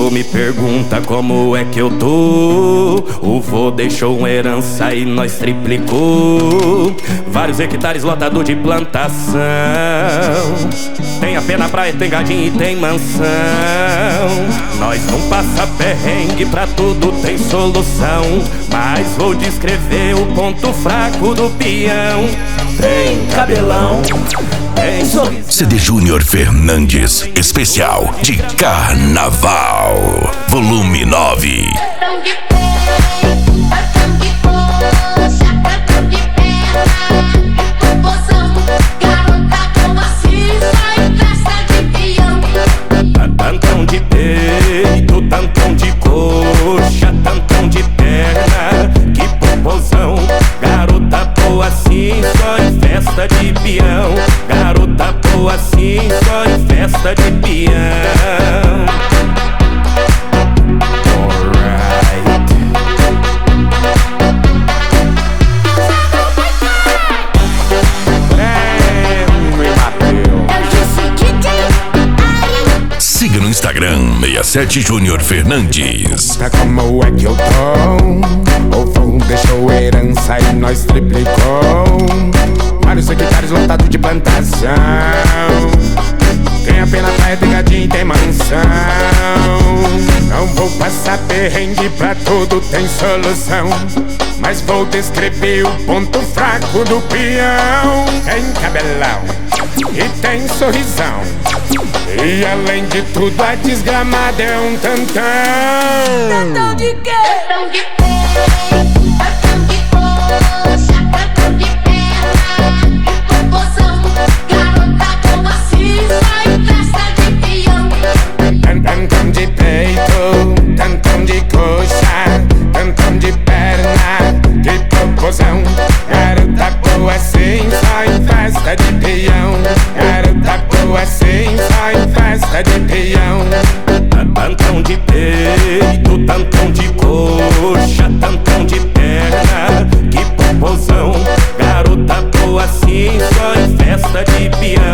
mundo me pergunta como é que eu tô. O vô deixou uma herança e nós triplicou. Vários hectares lotado de plantação. Tem a pena, praia, tem gadinho e tem mansão. Nós não passa perrengue, pra tudo tem solução. Mas vou descrever o ponto fraco do peão. Tem cabelão, tem sorriso. CD Júnior Fernandes, especial de Carnaval, volume 9. Tantão de peito, tantão de coxa, tantão de perna, que popozão. Garota boa assim, só em festa de peão. Garota boa assim, só em festa de peão. Alright. Siga no Instagram 67 Júnior Fernandes. Tá como é que eu tô? O vô deixou herança e nós triplicou. Vários hectares lotados de plantação. Tem a pena, praia, tem gadinho e tem mansão. Não vou passar perrengue, pra tudo tem solução. Mas vou descrever o ponto fraco do peão. Tem cabelão e tem sorrisão. E além de tudo a desgramada é um tantão. Tantão de quê? Tantão de coxa, tantão de perna, que popozão. Garota boa assim, só em festa de peão. Tantão de peito, tantão de coxa, tantão de perna, que popozão. Garota boa assim, só em festa de peão. Garota boa assim, só em festa de peão. Tantão de peito, tantão de coxa, tantão de perna, que popozão. Garota boa assim, só em festa de peão.